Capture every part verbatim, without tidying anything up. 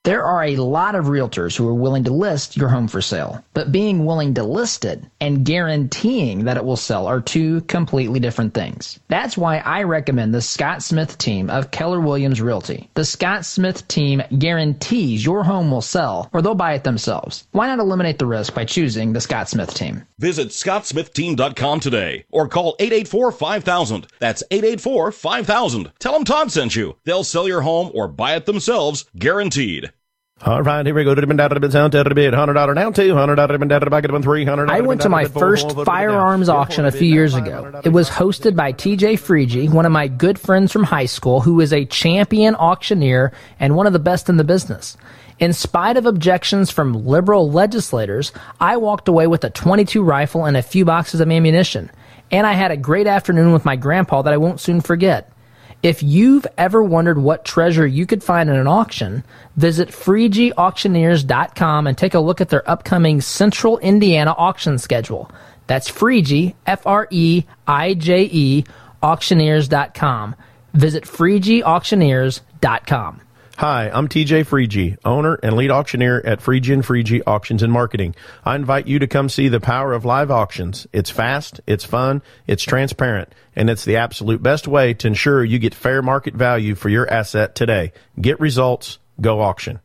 There are a lot of realtors who are willing to list your home for sale, but being willing to list it and guaranteeing that it will sell are two completely different things. That's why I recommend the Scott Smith team of Keller Williams Realty. The Scott Smith team guarantees your home will sell or they'll buy it themselves. Why not eliminate the risk by choosing the Scott Smith team? Visit scott smith team dot com today or call eight eight four, five thousand. That's eight eight four, five thousand. Tell them Todd sent you. They'll sell your home or buy it themselves, guaranteed. All right, here we go. one hundred dollars down, two hundred dollars three hundred dollars. I went to my first firearms auction a few years ago. It was hosted by T J Freege, one of my good friends from high school, who is a champion auctioneer and one of the best in the business. In spite of objections from liberal legislators, I walked away with a twenty-two rifle and a few boxes of ammunition. And I had a great afternoon with my grandpa that I won't soon forget. If you've ever wondered what treasure you could find in an auction, visit freege auctioneers dot com and take a look at their upcoming Central Indiana auction schedule. That's Freege, F R E I J E, auctioneers dot com. Visit freege auctioneers dot com. Hi, I'm T J Freege, owner and lead auctioneer at Freege and Freege Auctions and Marketing. I invite you to come see the power of live auctions. It's fast, it's fun, it's transparent, and it's the absolute best way to ensure you get fair market value for your asset today. Get results, go auction.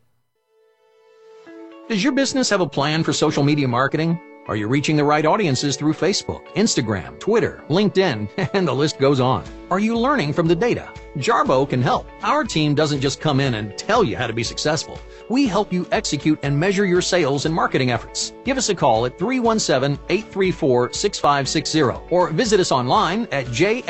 Does your business have a plan for social media marketing? Are you reaching the right audiences through Facebook, Instagram, Twitter, LinkedIn, and the list goes on? Are you learning from the data? Jarbo can help. Our team doesn't just come in and tell you how to be successful. We help you execute and measure your sales and marketing efforts. Give us a call at three one seven, eight three four, six five six zero or visit us online at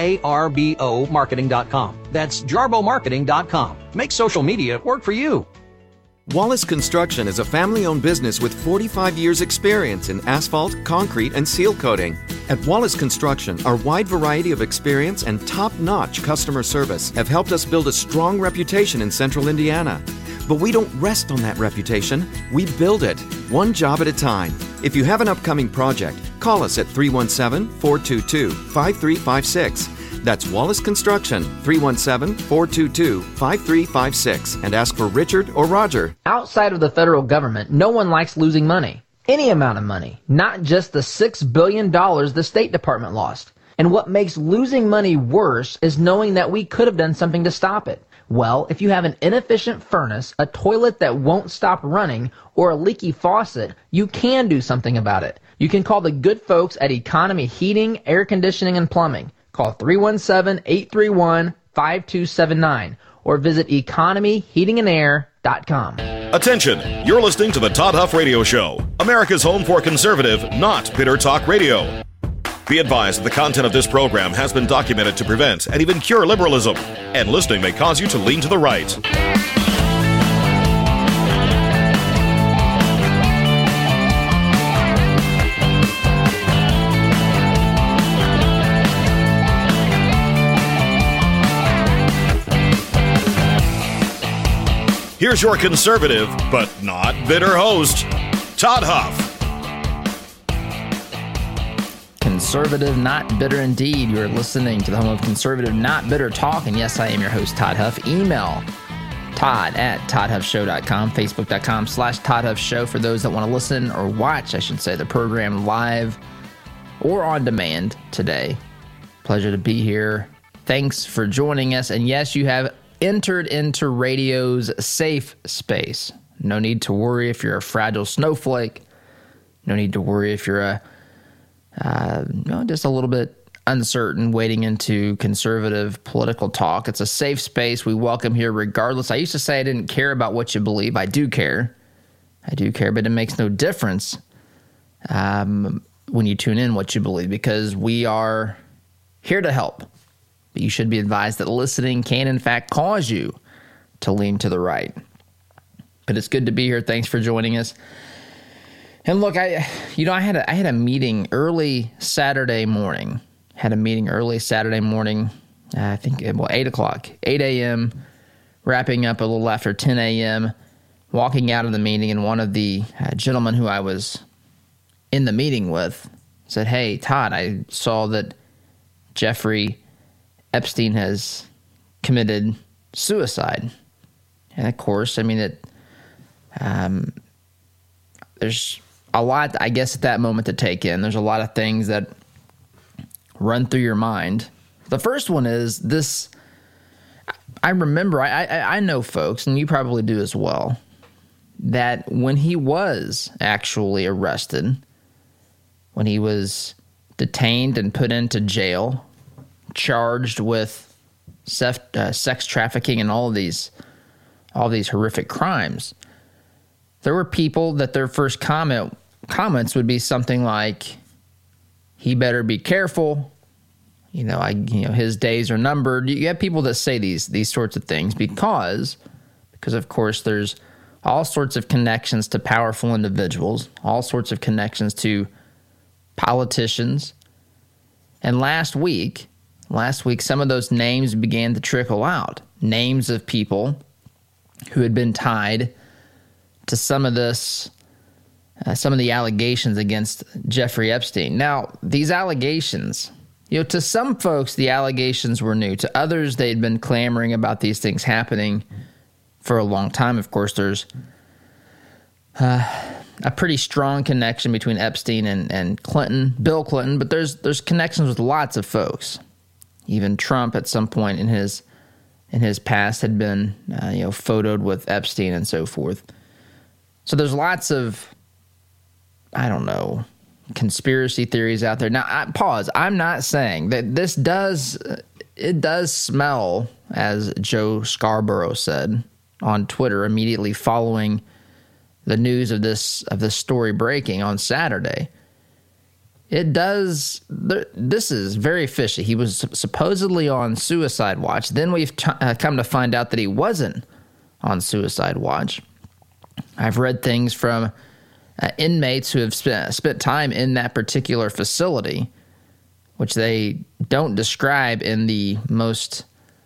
jarbo marketing dot com. That's jarbo marketing dot com. Make social media work for you. Wallace Construction is a family-owned business with forty-five years experience in asphalt, concrete, and seal coating. At Wallace Construction, our wide variety of experience and top-notch customer service have helped us build a strong reputation in Central Indiana. But we don't rest on that reputation. We build it, one job at a time. If you have an upcoming project, call us at three one seven, four two two, five three five six. That's Wallace Construction, three one seven, four two two, five three five six, and ask for Richard or Roger. Outside of the federal government, no one likes losing money. Any amount of money, not just the six billion dollars the State Department lost. And what makes losing money worse is knowing that we could have done something to stop it. Well, if you have an inefficient furnace, a toilet that won't stop running, or a leaky faucet, you can do something about it. You can call the good folks at Economy Heating, Air Conditioning, and Plumbing. Call three one seven, eight three one, five two seven nine or visit economy heating and air dot com. Attention, you're listening to the Todd Huff Radio Show, America's home for conservative, not bitter talk radio. Be advised that the content of this program has been documented to prevent and even cure liberalism, and listening may cause you to lean to the right. Here's your conservative, but not bitter host, Todd Huff. Conservative, not bitter indeed. You're listening to the home of conservative, not bitter talk. And yes, I am your host, Todd Huff. Email Todd at todd huff show dot com, facebook dot com slash Todd Huff Show for those that want to listen or watch, I should say, the program live or on demand today. Pleasure to be here. Thanks for joining us. And yes, you have entered into radio's safe space. No need to worry if you're a fragile snowflake. No need to worry if you're a uh, you know, just a little bit uncertain, wading into conservative political talk. It's a safe space we welcome here regardless. I used to say I didn't care about what you believe. I do care. I do care, but it makes no difference um, when you tune in what you believe, because we are here to help. But you should be advised that listening can, in fact, cause you to lean to the right. But it's good to be here. Thanks for joining us. And look, I, you know, I had a, I had a meeting early Saturday morning. Had a meeting early Saturday morning. Uh, I think well, eight o'clock, eight a.m. Wrapping up a little after ten a.m. Walking out of the meeting, and one of the uh, gentlemen who I was in the meeting with said, "Hey, Todd, I saw that Jeffrey Epstein has committed suicide." And of course, I mean, it Um, there's a lot, I guess, at that moment to take in. There's a lot of things that run through your mind. The first one is this. I remember, I, I, I know folks, and you probably do as well, that when he was actually arrested, when he was detained and put into jail, charged with sex, uh, sex trafficking and all of these, all these horrific crimes, there were people that their first comment comments would be something like, "He better be careful. You know, I, you know, his days are numbered." You have people that say these these sorts of things because, because of course, there's all sorts of connections to powerful individuals, all sorts of connections to politicians. And last week, last week, some of those names began to trickle out. Names of people who had been tied to some of this, uh, some of the allegations against Jeffrey Epstein. Now, these allegations, you know, to some folks, the allegations were new. To others, they'd been clamoring about these things happening for a long time. Of course, there's uh, a pretty strong connection between Epstein and, and Clinton, Bill Clinton, but there's there's connections with lots of folks. Even Trump, at some point in his in his past, had been uh, you know photoed with Epstein and so forth. So there's lots of, I don't know, conspiracy theories out there. Now, I, pause. I'm not saying that this does, it does smell, as Joe Scarborough said on Twitter immediately following the news of this of this story breaking on Saturday. It does, this is very fishy. He was supposedly on suicide watch. Then we've t- uh, come to find out that he wasn't on suicide watch. I've read things from uh, inmates who have spent, spent time in that particular facility, which they don't describe in the most,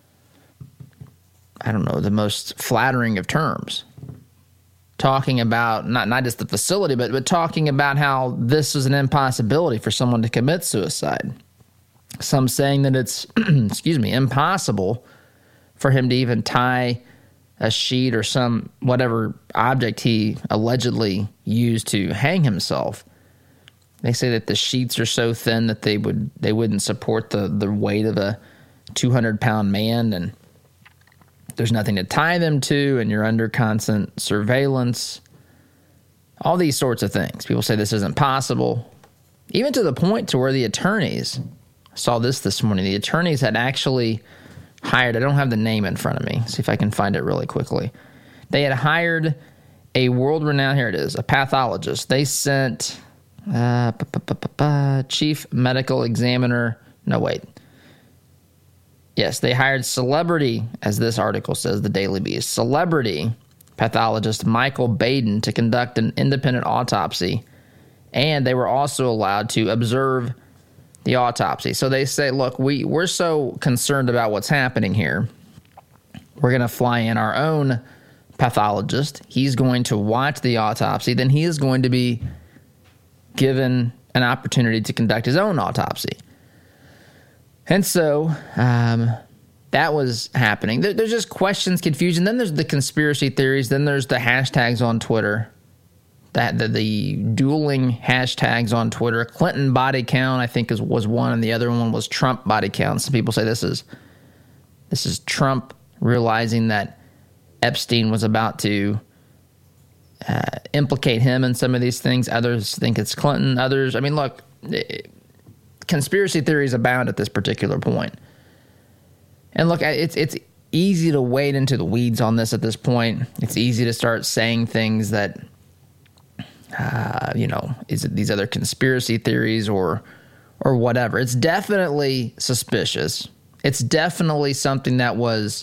I don't know, the most flattering of terms. Talking about not, not just the facility, but, but talking about how this is an impossibility for someone to commit suicide. Some saying that it's, excuse me, impossible for him to even tie a sheet or some whatever object he allegedly used to hang himself. They say that the sheets are so thin that they would they wouldn't support the, the weight of a two hundred pound man, and there's nothing to tie them to, and you're under constant surveillance. All these sorts of things. People say this isn't possible, even to the point to where the attorneys, I saw this this morning, the attorneys had actually hired, I don't have the name in front of me, see if I can find it really quickly. They had hired a world-renowned, here it is, a pathologist. They sent uh, chief medical examiner, no wait. Yes, they hired celebrity, as this article says, the Daily Beast, celebrity pathologist Michael Baden to conduct an independent autopsy, and they were also allowed to observe the autopsy. So they say, look, we, we're so concerned about what's happening here, we're going to fly in our own pathologist. He's going to watch the autopsy. Then he is going to be given an opportunity to conduct his own autopsy. And so um, that was happening. There, there's just questions, confusion. Then there's the conspiracy theories. Then there's the hashtags on Twitter. That the, the dueling hashtags on Twitter. Clinton body count, I think, is, was one, and the other one was Trump body count. Some people say this is this is Trump realizing that Epstein was about to uh, implicate him in some of these things. Others think it's Clinton. Others, I mean, look, it, conspiracy theories abound at this particular point. And look, it's it's easy to wade into the weeds on this at this point. It's easy to start saying things that, Uh, you know, is it these other conspiracy theories or or whatever? It's definitely suspicious. It's definitely something that was,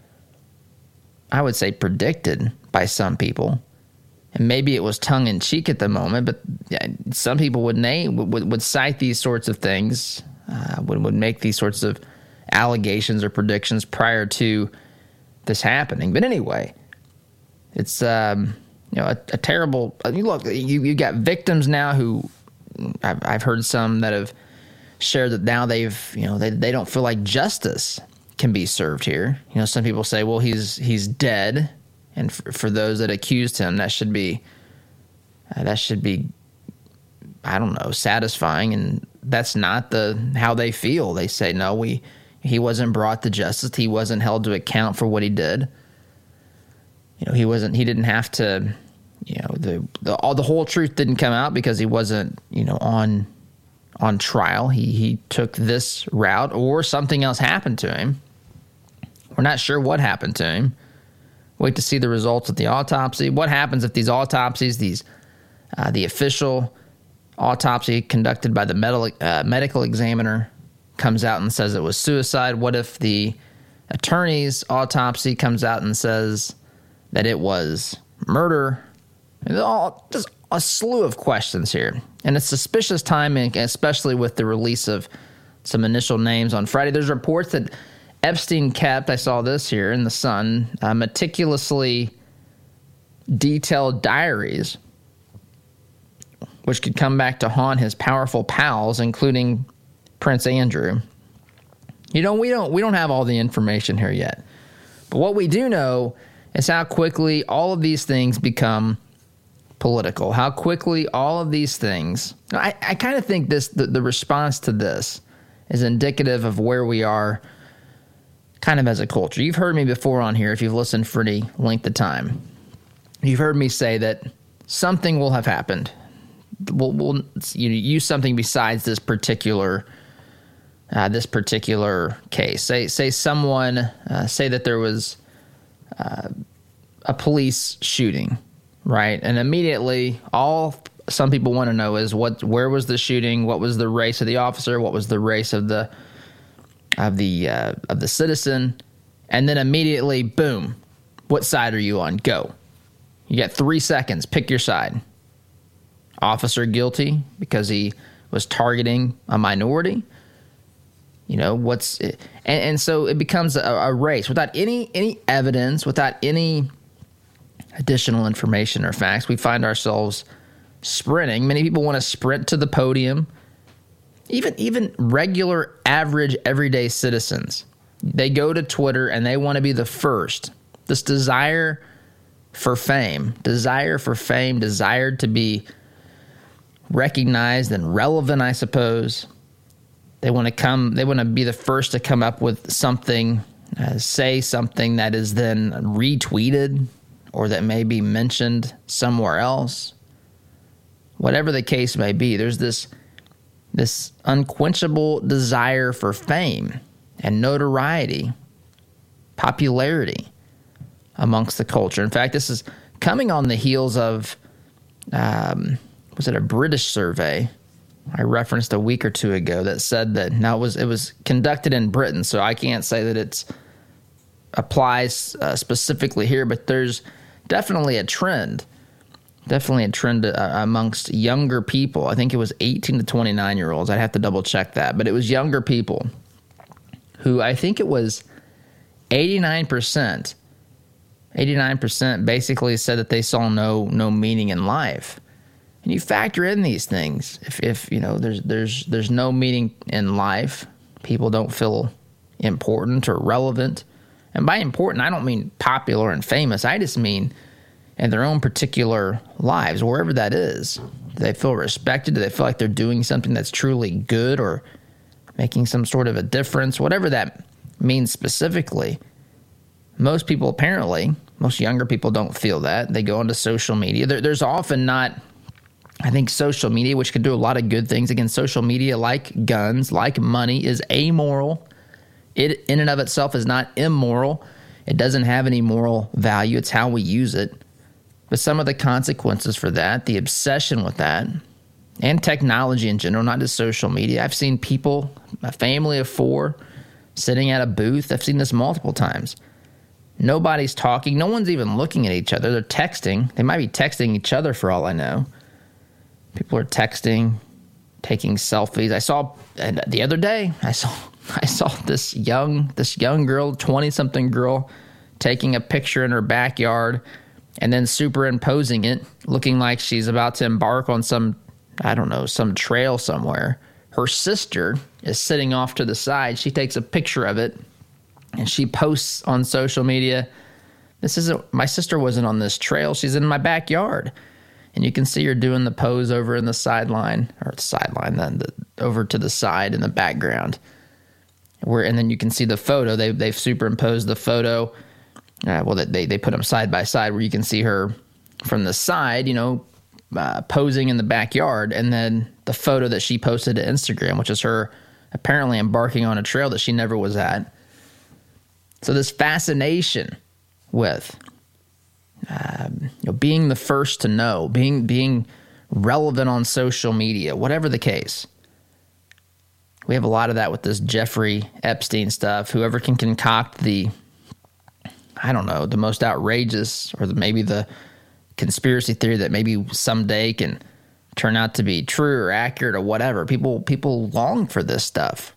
I would say, predicted by some people. And maybe it was tongue-in-cheek at the moment, but some people would name would, would cite these sorts of things, uh, would, would make these sorts of allegations or predictions prior to this happening. But anyway, it's... Um, You know, a, a terrible. I mean, look, you you got victims now who I've, I've heard some that have shared that now they've you know they they don't feel like justice can be served here. You know, some people say, well, he's he's dead, And for, for those that accused him, that should be, uh, that should be, I don't know, satisfying. And that's not the how they feel. They say, no, we he wasn't brought to justice. He wasn't held to account for what he did. You know, he wasn't. He didn't have to. You know, the the all the whole truth didn't come out because he wasn't. You know, on on trial. He he took this route, or something else happened to him. We're not sure what happened to him. Wait to see the results of the autopsy. What happens if these autopsies, these uh, the official autopsy conducted by the medical uh, medical examiner comes out and says it was suicide? What if the attorney's autopsy comes out and says that it was murder? It's all just a slew of questions here, and it's suspicious timing, especially with the release of some initial names on Friday. There's reports that Epstein kept, I saw this here in the Sun, uh, meticulously detailed diaries, which could come back to haunt his powerful pals, including Prince Andrew. You know, we don't we don't have all the information here yet, but what we do know is how quickly all of these things become political. How quickly all of these things. I, I kind of think this the, the response to this is indicative of where we are kind of as a culture. You've heard me before on here, if you've listened for any length of time. You've heard me say that something will have happened. We'll, we'll you know, use something besides this particular uh, this particular case. Say say someone uh, say that there was uh, a police shooting, right? And immediately, all some people want to know is what where was the shooting? What was the race of the officer? What was the race of the of the uh, of the citizen? And then immediately, boom, what side are you on? Go. You got three seconds. Pick your side. Officer guilty because he was targeting a minority. You know, what's it? And, and so it becomes a, a race without any any evidence, without any additional information or facts. We find ourselves sprinting. Many people want to sprint to the podium. Even even regular, average, everyday citizens, they go to Twitter and they want to be the first. This desire for fame, desire for fame, desire to be recognized and relevant, I suppose. They want to come, they want to be the first to come up with something, uh, say something that is then retweeted or that may be mentioned somewhere else. Whatever the case may be, there's this this unquenchable desire for fame and notoriety, popularity amongst the culture. In fact, this is coming on the heels of, um, was it a British survey I referenced a week or two ago that said that now it was it was conducted in Britain, so I can't say that it applies uh, specifically here, but there's definitely a trend, definitely a trend uh, amongst younger people. I think it was eighteen to twenty-nine year olds. I'd have to double check that, but it was younger people who I think it was eighty-nine percent, eighty-nine percent basically said that they saw no no meaning in life. And you factor in these things. If, if you know, there's there's there's no meaning in life, people don't feel important or relevant. And by important, I don't mean popular and famous. I just mean in their own particular lives, wherever that is. Do they feel respected? Do they feel like they're doing something that's truly good or making some sort of a difference? Whatever that means specifically. Most people apparently, most younger people don't feel that. They go onto social media. There, there's often not... I think social media, which can do a lot of good things. Again, social media, like guns, like money, is amoral. It, in and of itself, is not immoral. It doesn't have any moral value. It's how we use it. But some of the consequences for that, the obsession with that, and technology in general, not just social media. I've seen people, a family of four, sitting at a booth. I've seen this multiple times. Nobody's talking. No one's even looking at each other. They're texting. They might be texting each other for all I know. People are texting, taking selfies. I saw and the other day. I saw I saw this young this young girl, twenty something girl, taking a picture in her backyard, and then superimposing it, looking like she's about to embark on some I don't know some trail somewhere. Her sister is sitting off to the side. She takes a picture of it, and she posts on social media. This isn't, my sister wasn't on this trail. She's in my backyard. And you can see her doing the pose over in the sideline, or the sideline, then the, over to the side in the background. Where, and then you can see the photo. They, they've superimposed the photo. Uh, well, they, they put them side by side where you can see her from the side, you know, uh, posing in the backyard. And then the photo that she posted to Instagram, which is her apparently embarking on a trail that she never was at. So this fascination with um, you know, being the first to know, being being relevant on social media, whatever the case. We have a lot of that with this Jeffrey Epstein stuff. Whoever can concoct the, I don't know, the most outrageous, or the, maybe the conspiracy theory that maybe someday can turn out to be true or accurate or whatever. People people long for this stuff.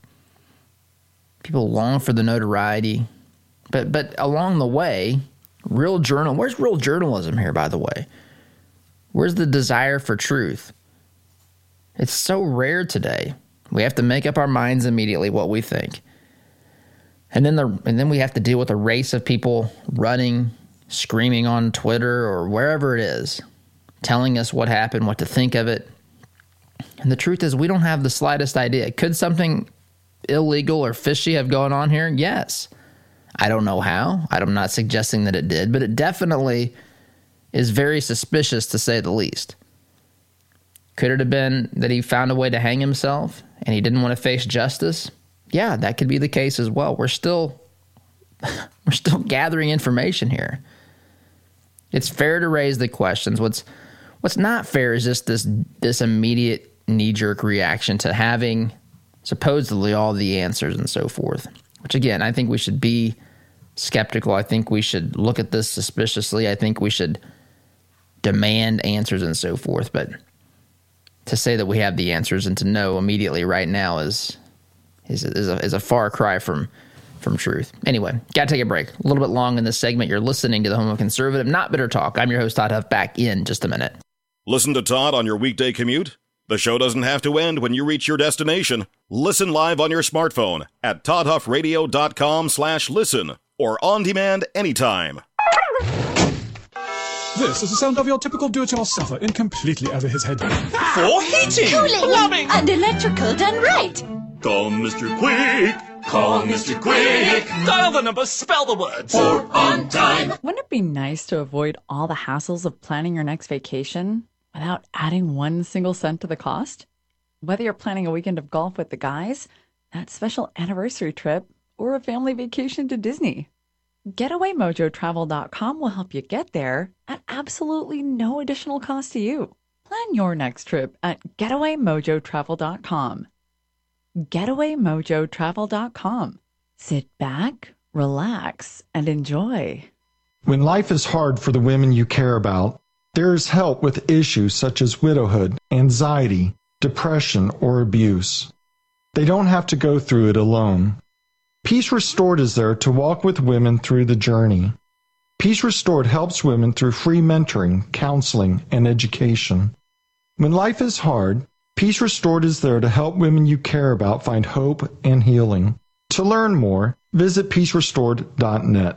People long for the notoriety. But but along the way, real journal. Where's real journalism here, by the way? Where's the desire for truth? It's so rare today. We have to make up our minds immediately what we think. And then the and then we have to deal with a race of people running, screaming on Twitter or wherever it is, telling us what happened, what to think of it. And the truth is, we don't have the slightest idea. Could something illegal or fishy have gone on here? Yes. I don't know how. I'm not suggesting that it did, but it definitely is very suspicious, to say the least. Could it have been that he found a way to hang himself and he didn't want to face justice? Yeah, that could be the case as well. We're still we're still gathering information here. It's fair to raise the questions. What's what's not fair is just this this immediate knee-jerk reaction to having supposedly all the answers and so forth. Which, again, I think we should be skeptical. I think we should look at this suspiciously. I think we should demand answers and so forth. But to say that we have the answers and to know immediately right now is is, is, a, is a far cry from from truth. Anyway, got to take a break. A little bit long in this segment. You're listening to the Home of Conservative, Not Bitter Talk. I'm your host, Todd Huff, back in just a minute. Listen to Todd on your weekday commute? The show doesn't have to end when you reach your destination. Listen live on your smartphone at toddhuffradio.com slash listen or on demand anytime. This is the sound of your typical do-it-yourselfer in completely over his head. For heating, cooling, plumbing, and electrical done right. Call Mister Quick. Call Mister Quick. Dial the number, spell the words. For on time. Wouldn't it be nice to avoid all the hassles of planning your next vacation without adding one single cent to the cost? Whether you're planning a weekend of golf with the guys, that special anniversary trip, or a family vacation to Disney, Getaway Mojo Travel dot com will help you get there at absolutely no additional cost to you. Plan your next trip at Getaway Mojo Travel dot com. Getaway Mojo Travel dot com. Sit back, relax, and enjoy. When life is hard for the women you care about, there is help with issues such as widowhood, anxiety, depression, or abuse. They don't have to go through it alone. Peace Restored is there to walk with women through the journey. Peace Restored helps women through free mentoring, counseling, and education. When life is hard, Peace Restored is there to help women you care about find hope and healing. To learn more, visit peace restored dot net.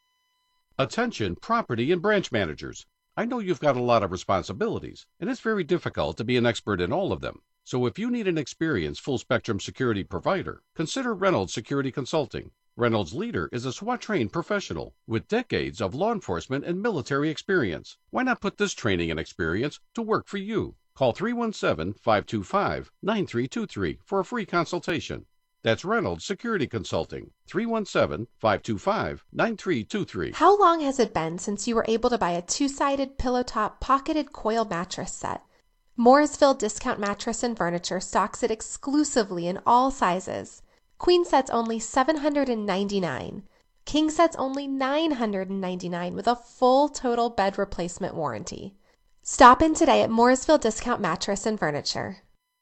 Attention property and branch managers. I know you've got a lot of responsibilities, and it's very difficult to be an expert in all of them. So if you need an experienced full-spectrum security provider, consider Reynolds Security Consulting. Reynolds Leader is a SWAT-trained professional with decades of law enforcement and military experience. Why not put this training and experience to work for you? Call three one seven, five two five, nine three two three for a free consultation. That's Reynolds Security Consulting, three one seven, five two five, nine three two three. How long has it been since you were able to buy a two-sided pillow top pocketed coil mattress set? Mooresville Discount Mattress and Furniture stocks it exclusively in all sizes. Queen sets only seven hundred ninety-nine dollars. King sets only nine hundred ninety-nine dollars with a full total bed replacement warranty. Stop in today at Mooresville Discount Mattress and Furniture.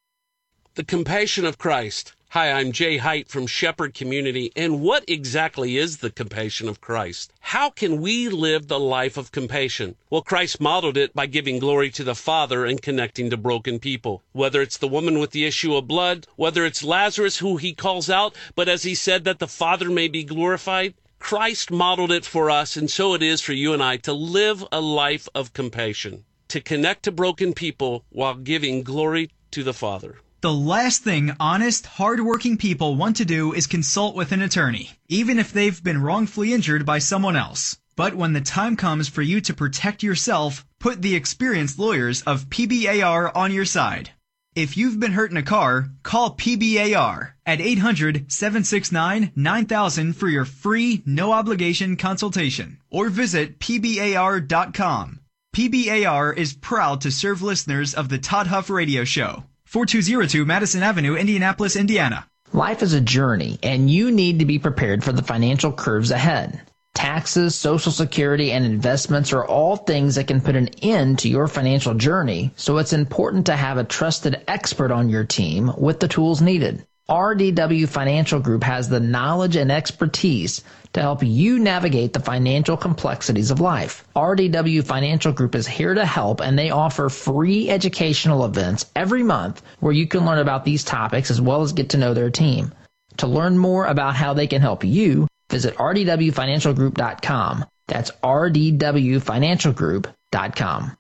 The Compassion of Christ. Hi, I'm Jay Height from Shepherd Community. And what exactly is the compassion of Christ? How can we live the life of compassion? Well, Christ modeled it by giving glory to the Father and connecting to broken people. Whether it's the woman with the issue of blood, whether it's Lazarus who he calls out, but as he said that the Father may be glorified, Christ modeled it for us, and so it is for you and I, to live a life of compassion, to connect to broken people while giving glory to the Father. The last thing honest, hard-working people want to do is consult with an attorney, even if they've been wrongfully injured by someone else. But when the time comes for you to protect yourself, put the experienced lawyers of P B A R on your side. If you've been hurt in a car, call P B A R at eight hundred, seven six nine, nine thousand for your free, no-obligation consultation, or visit P B A R dot com. P B A R is proud to serve listeners of the Todd Huff Radio Show. four two zero two Madison Avenue, Indianapolis, Indiana. Life is a journey, and you need to be prepared for the financial curves ahead. Taxes, Social Security, and investments are all things that can put an end to your financial journey, so it's important to have a trusted expert on your team with the tools needed. R D W Financial Group has the knowledge and expertise to help you navigate the financial complexities of life. R D W Financial Group is here to help, and they offer free educational events every month where you can learn about these topics as well as get to know their team. To learn more about how they can help you, visit R D W financial group dot com. That's R D W financial group dot com.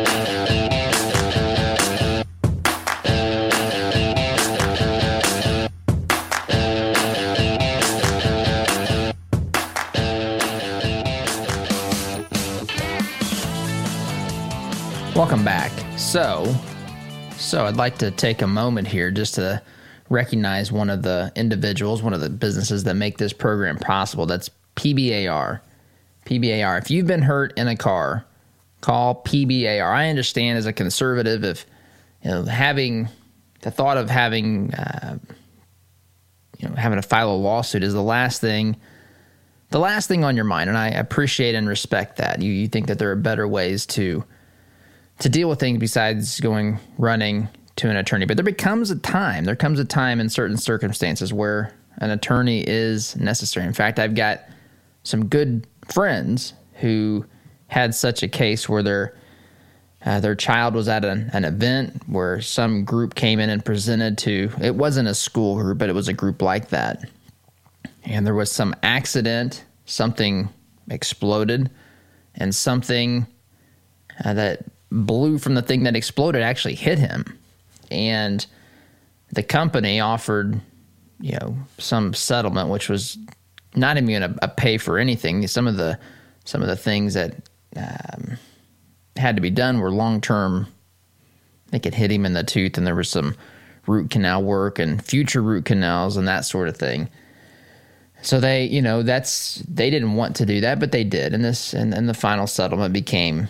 Welcome back. So, so I'd like to take a moment here just to recognize one of the individuals, one of the businesses that make this program possible. That's P B A R. P B A R. If you've been hurt in a car, call P B A R. I understand as a conservative, if you know having the thought of having uh, you know having to file a lawsuit is the last thing, the last thing on your mind, and I appreciate and respect that. You you think that there are better ways to to deal with things besides going running to an attorney. But there becomes a time, there comes a time in certain circumstances where an attorney is necessary. In fact, I've got some good friends who had such a case where their uh, their child was at an, an event where some group came in and presented to, it wasn't a school group, but it was a group like that. And there was some accident, something exploded, and something uh, that blew from the thing that exploded actually hit him. And the company offered, you know, some settlement, which was not even going to pay for anything. Some of the some of the things that um, had to be done were long term. I think it hit him in the tooth, and there was some root canal work and future root canals and that sort of thing. So they, you know, that's they didn't want to do that, but they did, and this and, and the final settlement became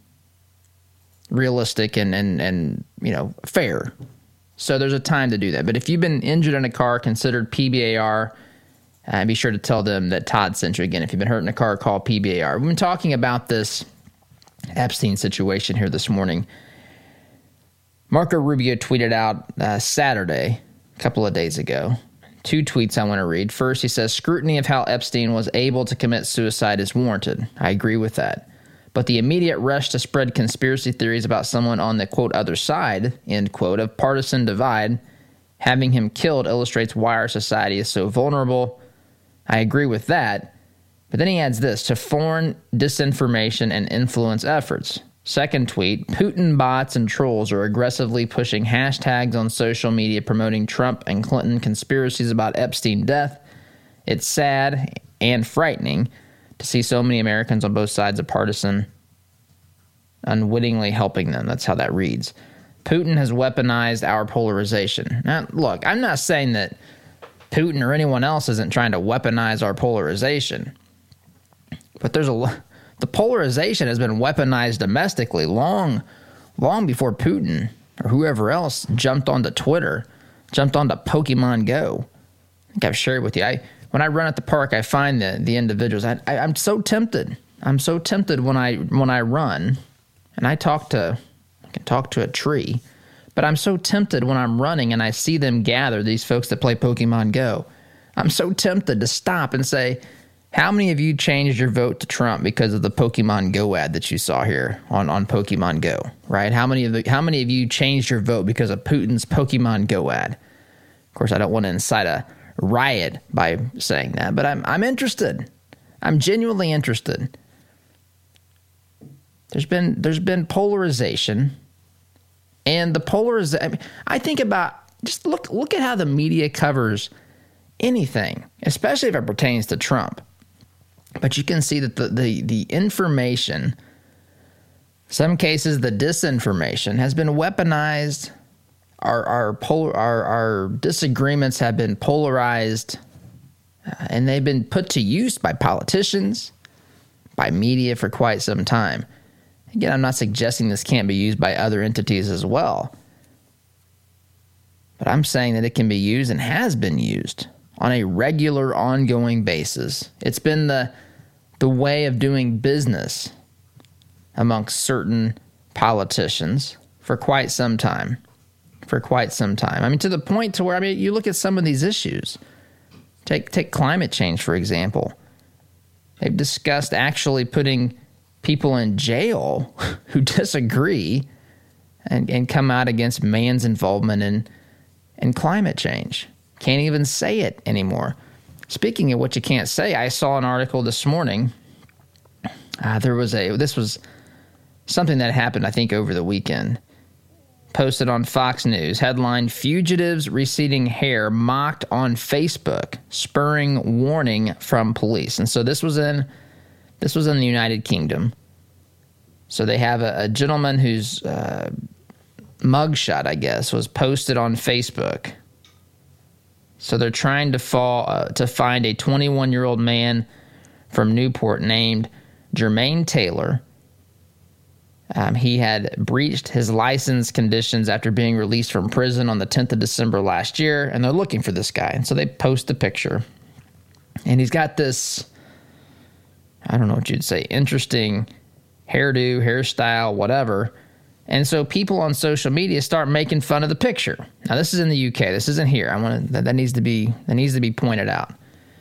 realistic and, and, and, you know, fair. So there's a time to do that. But if you've been injured in a car, consider P B A R, and uh, be sure to tell them that Todd sent you. Again, if you've been hurt in a car, call P B A R. We've been talking about this Epstein situation here this morning. Marco Rubio tweeted out uh, Saturday, a couple of days ago, two tweets I want to read. First, he says, scrutiny of how Epstein was able to commit suicide is warranted. I agree with that. But the immediate rush to spread conspiracy theories about someone on the, quote, other side, end quote, of partisan divide, having him killed illustrates why our society is so vulnerable. I agree with that. But then he adds this, to foreign disinformation and influence efforts. Second tweet, Putin bots and trolls are aggressively pushing hashtags on social media promoting Trump and Clinton conspiracies about Epstein death. It's sad and frightening to see so many Americans on both sides of partisan unwittingly helping them. That's how that reads. Putin has weaponized our polarization. Now, look, I'm not saying that Putin or anyone else isn't trying to weaponize our polarization, but there's a the polarization has been weaponized domestically long, long before Putin or whoever else jumped onto Twitter, jumped onto Pokemon Go. I think I've shared with you. I When I run at the park, I find the the individuals. I, I, I'm so tempted. I'm so tempted when I when I run, and I talk to, I can talk to a tree, but I'm so tempted when I'm running and I see them gather, these folks that play Pokemon Go. I'm so tempted to stop and say, how many of you changed your vote to Trump because of the Pokemon Go ad that you saw here on, on Pokemon Go, right? How many of the, how many of you changed your vote because of Putin's Pokemon Go ad? Of course, I don't want to incite a riot by saying that, but I'm I'm interested. I'm genuinely interested. There's been there's been polarization, and the polarization. I, mean, I think about just look look at how the media covers anything, especially if it pertains to Trump. But you can see that the the, the information, some cases the disinformation, has been weaponized. Our our polar our, our disagreements have been polarized, uh, and they've been put to use by politicians, by media for quite some time. Again, I'm not suggesting this can't be used by other entities as well, but I'm saying that it can be used and has been used on a regular, ongoing basis. It's been the the way of doing business amongst certain politicians for quite some time. For quite some time. I mean, to the point to where, I mean, you look at some of these issues. Take take climate change, for example. They've discussed actually putting people in jail who disagree and, and come out against man's involvement in, in climate change. Can't even say it anymore. Speaking of what you can't say, I saw an article this morning. Uh, there was a, this was something that happened, I think, over the weekend. Posted on Fox News, headline, Fugitives Receding Hair Mocked on Facebook, Spurring Warning from Police. And so this was in this was in the United Kingdom. So they have a, a gentleman whose uh, mugshot, I guess, was posted on Facebook. So they're trying to fall uh, to find a twenty-one-year-old man from Newport named Jermaine Taylor. Um, he had breached his license conditions after being released from prison on the tenth of December last year, and they're looking for this guy. And so they post the picture. And he's got this, I don't know what you'd say, interesting hairdo, hairstyle, whatever. And so people on social media start making fun of the picture. Now, this is in the U K. This isn't here. I want to, that, that needs to be that needs to be pointed out.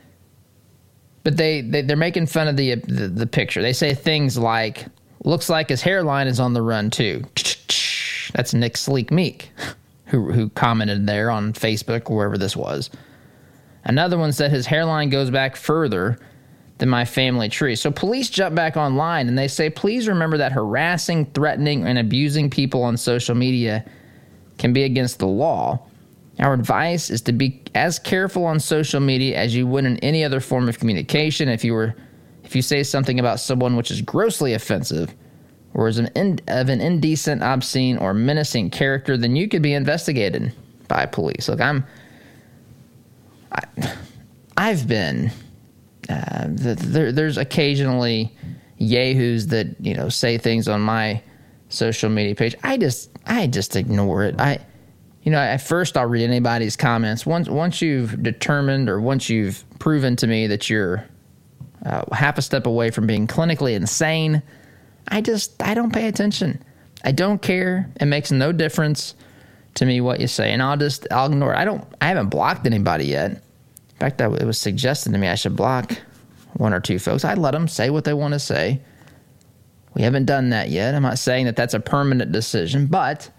But they, they they're making fun of the, the the picture. They say things like, looks like his hairline is on the run, too. That's Nick Sleek Meek, who who commented there on Facebook, wherever this was. Another one said his hairline goes back further than my family tree. So police jump back online, and they say, please remember that harassing, threatening, and abusing people on social media can be against the law. Our advice is to be as careful on social media as you would in any other form of communication. If you were If you say something about someone which is grossly offensive or is an in, of an indecent, obscene, or menacing character, then you could be investigated by police. Look, I'm, I, I've been, uh, the, there, there's occasionally yahoos that, you know, say things on my social media page. I just, I just ignore it. I, you know, at first I'll read anybody's comments. Once, once you've determined or once you've proven to me that you're Uh, half a step away from being clinically insane, I just, I don't pay attention. I don't care. It makes no difference to me what you say, and I'll just, I'll ignore it. I don't, I haven't blocked anybody yet. In fact, it was suggested to me I should block one or two folks. I'd let them say what they want to say. We haven't done that yet. I'm not saying that that's a permanent decision, but,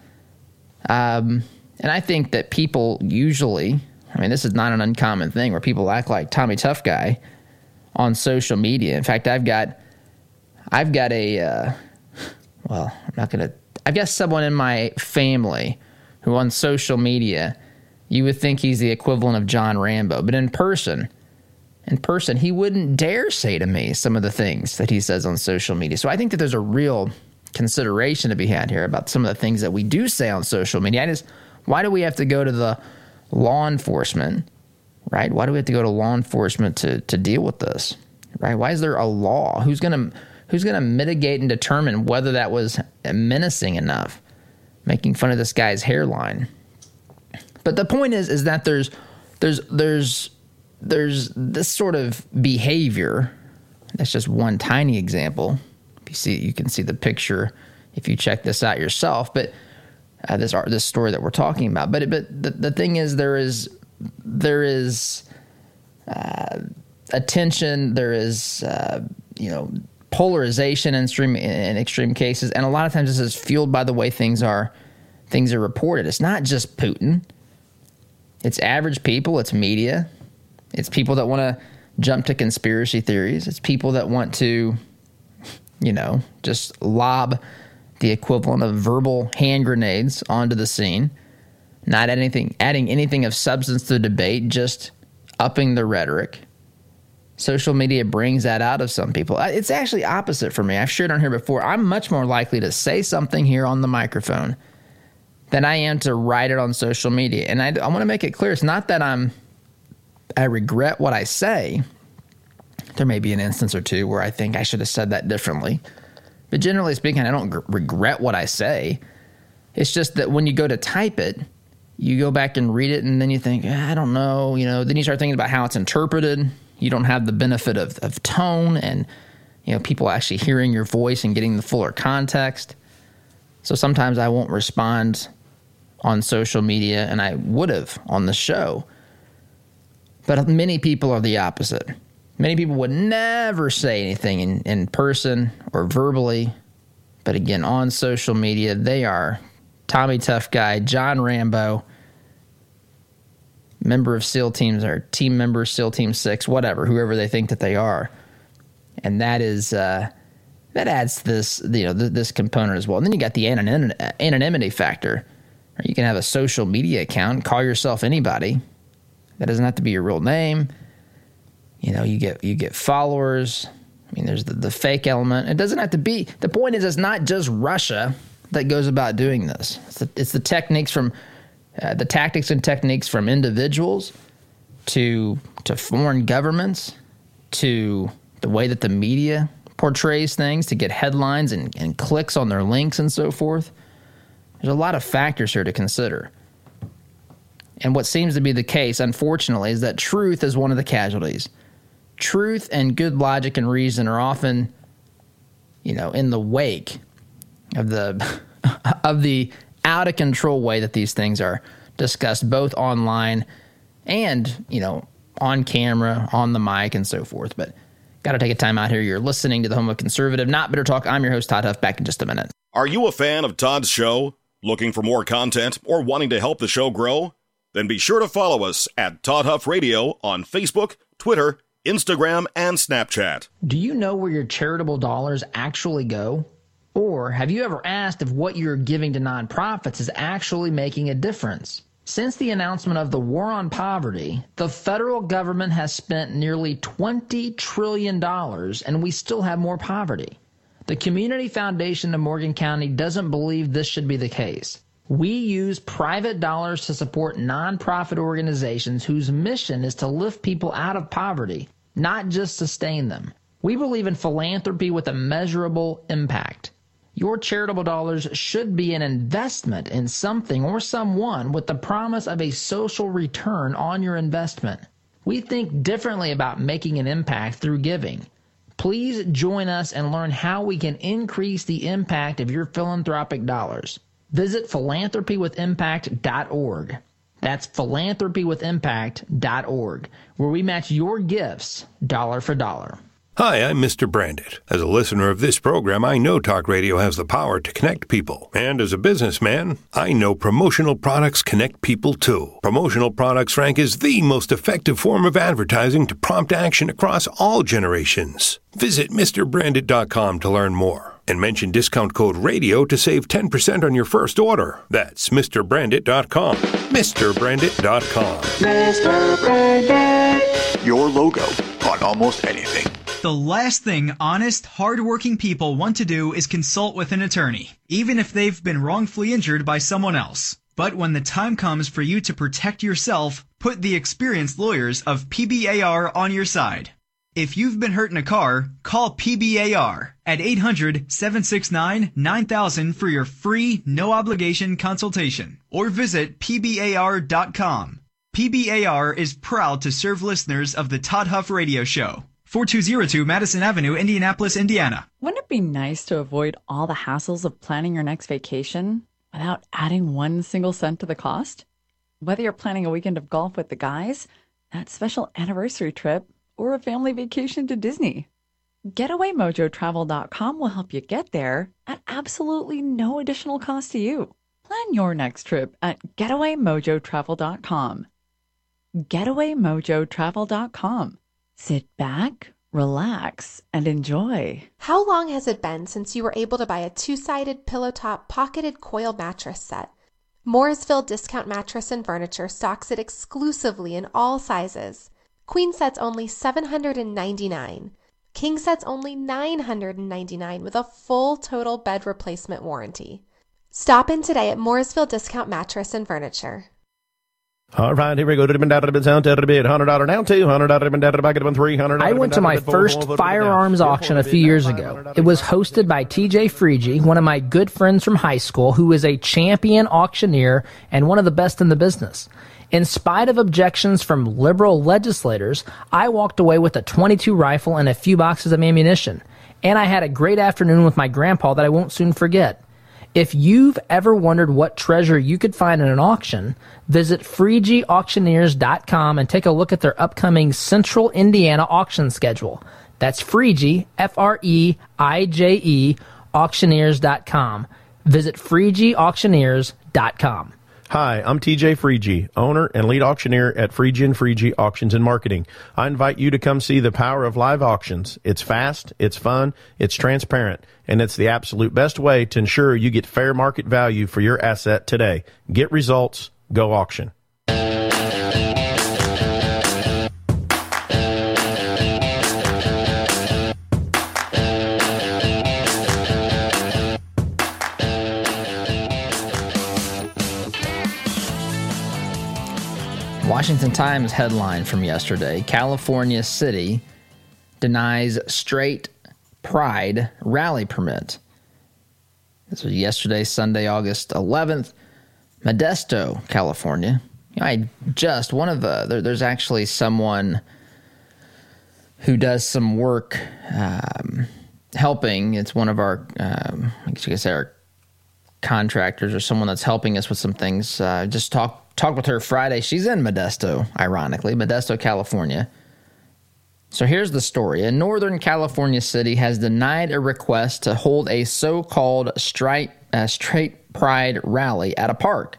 um, and I think that people usually, I mean, this is not an uncommon thing where people act like Tommy Tough Guy on social media. In fact, I've got, I've got a, uh, well, I'm not going to, I've got someone in my family who on social media, you would think he's the equivalent of John Rambo, but in person, in person, he wouldn't dare say to me some of the things that he says on social media. So I think that there's a real consideration to be had here about some of the things that we do say on social media. I just, why do we have to go to the law enforcement? Right? Why do we have to go to law enforcement to, to deal with this? Right? Why is there a law? Who's gonna who's gonna mitigate and determine whether that was menacing enough? Making fun of this guy's hairline. But the point is, is that there's there's there's there's this sort of behavior. That's just one tiny example. If you see, you can see the picture if you check this out yourself. But uh, this art, this story that we're talking about. But but the, the thing is, there is. There is uh, attention, there is, uh, you know, polarization in extreme, in extreme cases, and a lot of times this is fueled by the way things are things are reported. It's not just Putin. It's average people. It's media. It's people that want to jump to conspiracy theories. It's people that want to, you know, just lob the equivalent of verbal hand grenades onto the scene, not anything, adding anything of substance to the debate, just upping the rhetoric. Social media brings that out of some people. It's actually opposite for me. I've shared on here before. I'm much more likely to say something here on the microphone than I am to write it on social media. And I, I want to make it clear. It's not that I'm, I regret what I say. There may be an instance or two where I think I should have said that differently. But generally speaking, I don't g- regret what I say. It's just that when you go to type it, you go back and read it, and then you think, I don't know, you know, then you start thinking about how it's interpreted. You don't have the benefit of, of tone and, you know, people actually hearing your voice and getting the fuller context. So sometimes I won't respond on social media, and I would have on the show. But many people are the opposite. Many people would never say anything in, in person or verbally. But again, on social media, they are Tommy Tough Guy, John Rambo, member of SEAL teams or team member SEAL Team Six, whatever, whoever they think that they are. And that is uh, that adds this, you know, th- this component as well. And then you got the anonym- anonymity factor. You can have a social media account, call yourself anybody. That doesn't have to be your real name. You know, you get you get followers. I mean, there's the, the fake element. It doesn't have to be. The point is, it's not just Russia that goes about doing this. It's the, it's the techniques from uh, the tactics and techniques from individuals to to foreign governments to the way that the media portrays things to get headlines and, and clicks on their links and so forth. There's a lot of factors here to consider. And what seems to be the case, unfortunately, is that truth is one of the casualties. Truth and good logic and reason are often, you know, in the wake of the of the out of control way that these things are discussed, both online and, you know, on camera, on the mic, and so forth. But got to take a time out here. You're listening to the home of conservative, not bitter talk. I'm your host, Todd Huff. Back in just a minute. Are you a fan of Todd's show? Looking for more content or wanting to help the show grow? Then be sure to follow us at Todd Huff Radio on Facebook, Twitter, Instagram, and Snapchat. Do you know where your charitable dollars actually go? Or have you ever asked if what you're giving to nonprofits is actually making a difference? Since the announcement of the war on poverty, the federal government has spent nearly twenty trillion dollars, and we still have more poverty. The Community Foundation of Morgan County doesn't believe this should be the case. We use private dollars to support nonprofit organizations whose mission is to lift people out of poverty, not just sustain them. We believe in philanthropy with a measurable impact. Your charitable dollars should be an investment in something or someone with the promise of a social return on your investment. We think differently about making an impact through giving. Please join us and learn how we can increase the impact of your philanthropic dollars. Visit philanthropy with impact dot org. That's philanthropy with impact dot org, where we match your gifts dollar for dollar. Hi, I'm Mister Brandit. As a listener of this program, I know talk radio has the power to connect people. And as a businessman, I know promotional products connect people too. Promotional products rank as the most effective form of advertising to prompt action across all generations. Visit Mister Brandit dot com to learn more. And mention discount code RADIO to save ten percent on your first order. That's Mister Brandit dot com. Mister Brandit dot com. Mister Brandit. Your logo on almost anything. The last thing honest, hard-working people want to do is consult with an attorney, even if they've been wrongfully injured by someone else. But when the time comes for you to protect yourself, put the experienced lawyers of P B A R on your side. If you've been hurt in a car, call P B A R at eight hundred, seven six nine, nine thousand for your free, no-obligation consultation. Or visit P B A R dot com. P B A R is proud to serve listeners of the Todd Huff Radio Show. four two zero two Madison Avenue, Indianapolis, Indiana. Wouldn't it be nice to avoid all the hassles of planning your next vacation without adding one single cent to the cost? Whether you're planning a weekend of golf with the guys, that special anniversary trip, or a family vacation to Disney, Getaway Mojo Travel dot com will help you get there at absolutely no additional cost to you. Plan your next trip at Getaway Mojo Travel dot com. Getaway Mojo Travel dot com. Sit back, relax, and enjoy. How long has it been since you were able to buy a two-sided pillow top pocketed coil mattress set? Mooresville Discount Mattress and Furniture stocks it exclusively in all sizes. Queen sets only seven hundred ninety-nine dollars. King sets only nine hundred ninety-nine dollars with a full total bed replacement warranty. Stop in today at Mooresville Discount Mattress and Furniture. All right, here we go. one hundred dollars down, two hundred dollars down, three hundred dollars. I went to my first firearms auction a few years ago. It was hosted by T J Freegee, one of my good friends from high school, who is a champion auctioneer and one of the best in the business. In spite of objections from liberal legislators, I walked away with a twenty-two rifle and a few boxes of ammunition. And I had a great afternoon with my grandpa that I won't soon forget. If you've ever wondered what treasure you could find in an auction, visit freegee auctioneers dot com and take a look at their upcoming Central Indiana auction schedule. That's Freegee, F R E I J E, auctioneers dot com. Visit freegee auctioneers dot com. Hi, I'm T J Freegee, owner and lead auctioneer at Freegee and Freegee Auctions and Marketing. I invite you to come see the power of live auctions. It's fast, it's fun, it's transparent, and it's the absolute best way to ensure you get fair market value for your asset today. Get results, go auction. Washington Times headline from yesterday: California city denies straight pride rally permit. This was yesterday, Sunday, August eleventh. Modesto, California. I just, one of the, there, there's actually someone who does some work um, helping. It's one of our, um, I guess you could say our contractors or someone that's helping us with some things. Uh, just talk talked with her Friday. She's in Modesto, ironically, Modesto, California. So here's the story. A Northern California city has denied a request to hold a so-called straight, uh, straight pride rally at a park.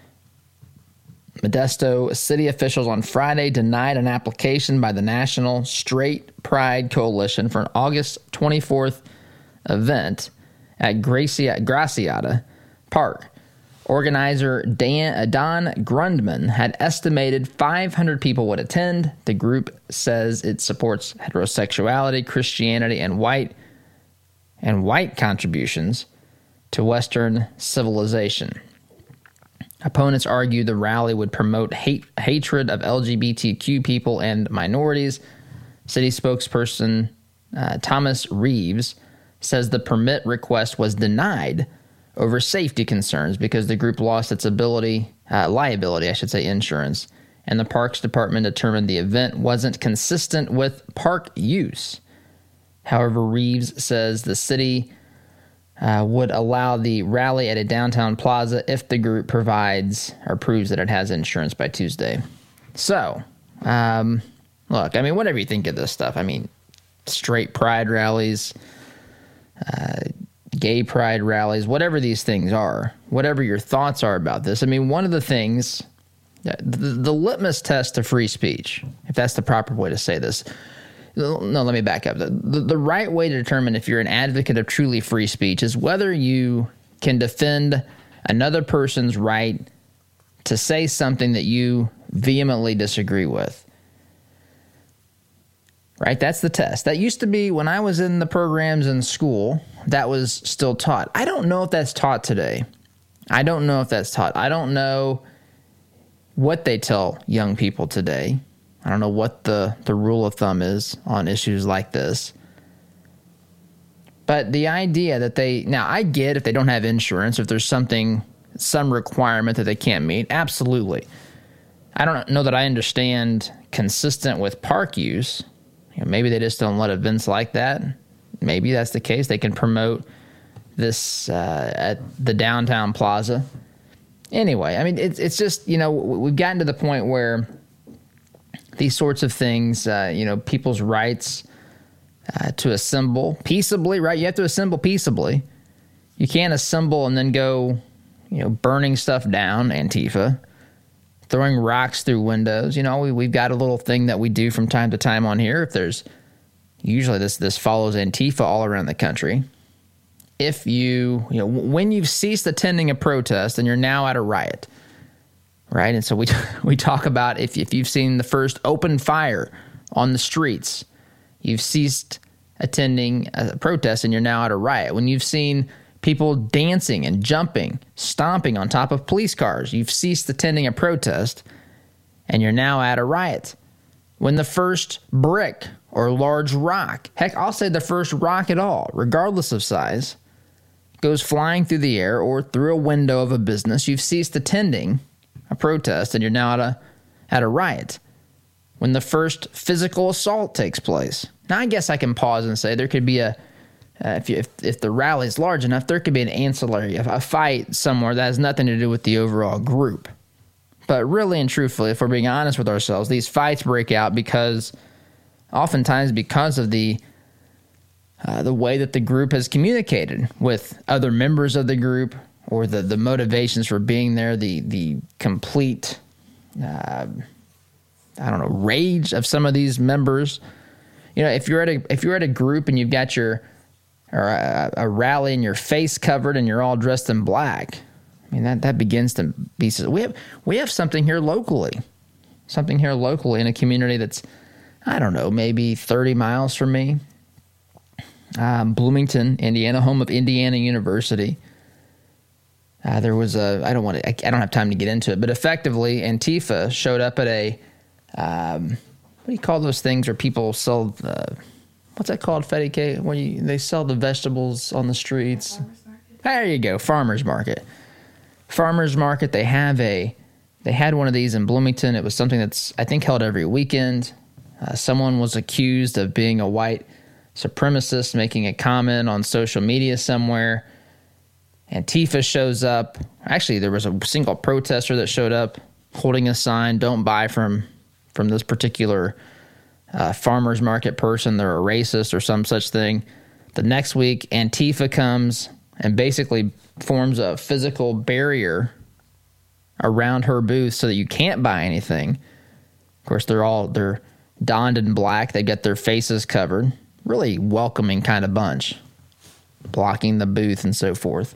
Modesto city officials on Friday denied an application by the National Straight Pride Coalition for an August twenty-fourth event at Gracia, Graciada Park. Organizer Dan, Don Grundman had estimated five hundred people would attend. The group says it supports heterosexuality, Christianity, and white and white contributions to Western civilization. Opponents argue the rally would promote hate, hatred of L G B T Q people and minorities. City spokesperson uh, Thomas Reeves says the permit request was denied over safety concerns because the group lost its ability, uh, liability, I should say, insurance, and the Parks Department determined the event wasn't consistent with park use. However, Reeves says the city uh, would allow the rally at a downtown plaza if the group provides or proves that it has insurance by Tuesday. So, um, look, I mean, whatever you think of this stuff, I mean, straight pride rallies, uh, gay pride rallies, whatever these things are, whatever your thoughts are about this. I mean, one of the things, the, the litmus test to free speech, if that's the proper way to say this. No, let me back up. The, the, the right way to determine if you're an advocate of truly free speech is whether you can defend another person's right to say something that you vehemently disagree with. Right? That's the test. That used to be when I was in the programs in school, that was still taught. I don't know if that's taught today. I don't know if that's taught. I don't know what they tell young people today. I don't know what the, the rule of thumb is on issues like this. But the idea that they, now I get if they don't have insurance, if there's something, some requirement that they can't meet, absolutely. I don't know that I understand consistent with park use. You know, maybe they just don't let events like that. Maybe that's the case. They can promote this uh, at the downtown plaza. Anyway, I mean, it's it's just, you know, we've gotten to the point where these sorts of things, uh, you know, people's rights uh, to assemble peaceably, right? You have to assemble peaceably. You can't assemble and then go, you know, burning stuff down, Antifa, throwing rocks through windows. You know, we, we've got a little thing that we do from time to time on here. If there's, usually this, this follows Antifa all around the country. If you, you know, when you've ceased attending a protest and you're now at a riot, right? And so we we talk about if, if you've seen the first open fire on the streets, you've ceased attending a protest and you're now at a riot. When you've seen people dancing and jumping, stomping on top of police cars, you've ceased attending a protest and you're now at a riot. When the first brick or large rock, heck, I'll say the first rock at all, regardless of size, goes flying through the air or through a window of a business, you've ceased attending a protest and you're now at a, at a riot. When the first physical assault takes place. Now, I guess I can pause and say there could be a, uh, if, you, if if the rally is large enough, there could be an ancillary, a, a fight somewhere that has nothing to do with the overall group. But really and truthfully, if we're being honest with ourselves, these fights break out because, oftentimes because of the uh, the way that the group has communicated with other members of the group, or the, the motivations for being there, the the complete, uh, I don't know, rage of some of these members. You know, if you're at a if you're at a group and you've got your or a, a rally and your face covered and you're all dressed in black, I mean that that begins to be. We have we have something here locally, something here locally in a community that's, I don't know, maybe thirty miles from me. Um, Bloomington, Indiana, home of Indiana University. Uh, there was a I don't want to I, I don't have time to get into it, but effectively Antifa showed up at a. Um, What do you call those things where people sell, uh, what's that called, Fetty K? When you, they sell the vegetables on the streets. There you go, farmer's market. Farmer's market, they have a, they had one of these in Bloomington. It was something that's, I think, held every weekend. Uh, someone was accused of being a white supremacist, making a comment on social media somewhere. Antifa shows up. Actually, there was a single protester that showed up holding a sign, "Don't buy from from this particular uh, farmer's market person. They're a racist," or some such thing. The next week, Antifa comes and basically forms a physical barrier around her booth so that you can't buy anything. Of course, they're all, they're donned in black. They get their faces covered. Really welcoming kind of bunch, blocking the booth and so forth.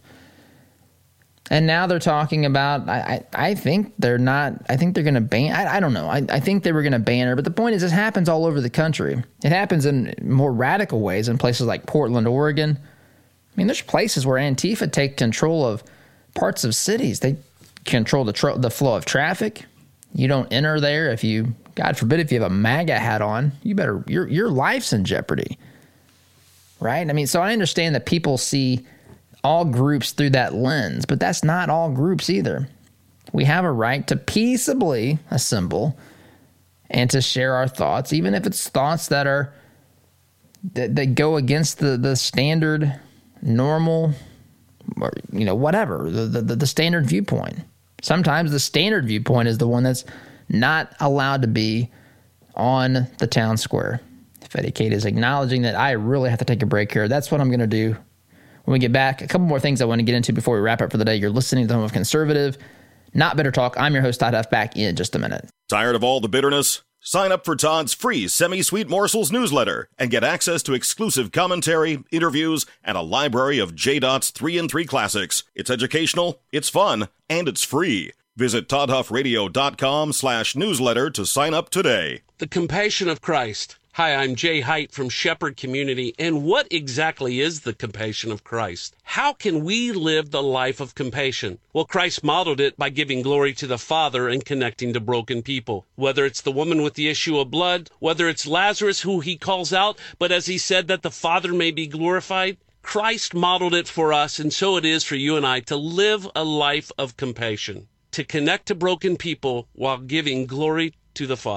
And now they're talking about, I, I, I think they're not, I think they're going to ban, I, I don't know. I, I think they were going to ban her. But the point is, this happens all over the country. It happens in more radical ways in places like Portland, Oregon. I mean, there's places where Antifa take control of parts of cities. They control the tr- the flow of traffic. You don't enter there if you, God forbid, if you have a MAGA hat on, you better, your your life's in jeopardy. Right? I mean, so I understand that people see all groups through that lens, but that's not all groups either. We have a right to peaceably assemble and to share our thoughts, even if it's thoughts that are that, that go against the, the standard, normal, or, you know, whatever, the, the, the standard viewpoint. Sometimes the standard viewpoint is the one that's not allowed to be on the town square. Fetty Kate is acknowledging that I really have to take a break here. That's what I'm going to do. When we get back, a couple more things I want to get into before we wrap up for the day. You're listening to the Home of Conservative, Not Bitter Talk. I'm your host, Todd Huff, back in just a minute. Tired of all the bitterness? Sign up for Todd's free Semi-Sweet Morsels newsletter and get access to exclusive commentary, interviews, and a library of J Dot's three and three classics. It's educational, it's fun, and it's free. Visit todd huff radio dot com slash newsletter to sign up today. The Compassion of Christ. Hi, I'm Jay Height from Shepherd Community, and what exactly is the compassion of Christ? How can we live the life of compassion? Well, Christ modeled it by giving glory to the Father and connecting to broken people. Whether it's the woman with the issue of blood, whether it's Lazarus who he calls out, but as he said that the Father may be glorified, Christ modeled it for us, and so it is for you and I to live a life of compassion, to connect to broken people while giving glory to the Father.